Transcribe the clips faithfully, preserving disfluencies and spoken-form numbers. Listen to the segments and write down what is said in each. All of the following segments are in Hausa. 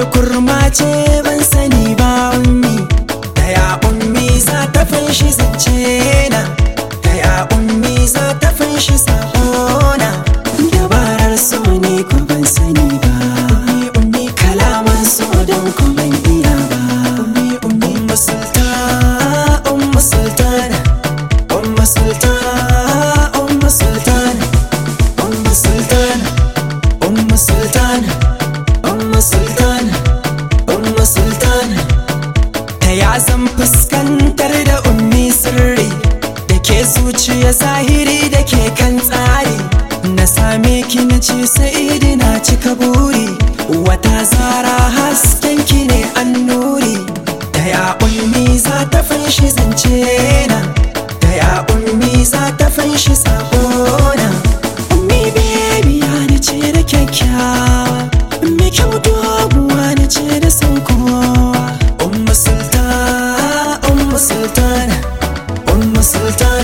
kurma ce ban sani ba ummi, ta ya ummi za ta fanshi zance na, ta ya ummi za ta fanshi sakona. Dabarar so ne ku ban sani ba, ummi kalaman so don ku ban iya ba. Ummu sultan, ummu sultan, ummu sultan, ummu sultan, ummu sultan, ummu sultan, ummu sultan, ummu sultan. Ta ya zan fuskantar da ummi sirri da ke zuciya zahiri da ke kan tsari, na same ki na ce sa'idi na cika buri, wata zara hasken ki ne an nuri. Ta ya ummi za ta fanshi zance na, ta ya ummi za ta fanshi sakona. Ummi baby ya na ce da kyakkyawa, ummi kyau doguwa na ce da san kowa. Ummu sultan, ummu sultan, ummu sultan,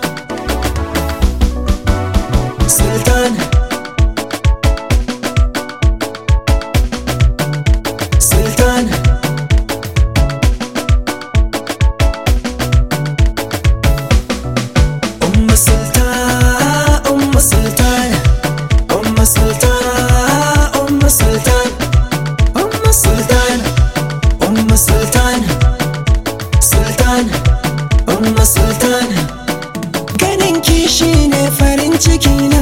sultan, sultan. Ummu sultan, ummu sultan, ummu sultan, ummu sultan, ummu sultan, ummu sultan, sultan, ummu sultan. Ganin ki shine farin ciki na,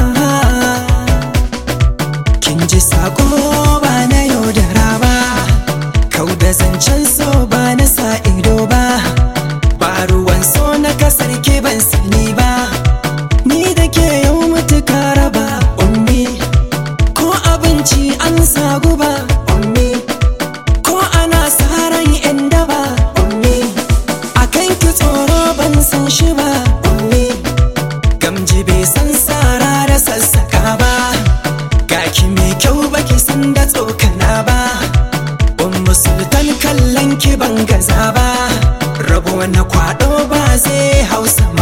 kin ji sako ba na yaudara ba, kau da zancen so ba na sa ido ba, ba ruwan so na kasar ke ban sani ba. Ni da ke yau mutuka raba ummi, ko abinci an sa guba ummi, ko ana saran yan daba ummi, akan ki tsoro ban san shi ba ummi, gamji bai san sara da sassaka ba, ga ki mai kyau baki san da tsokana ba. Ummu sultan kallon ki ban gaza ba, rabo na kwado ba zai hausa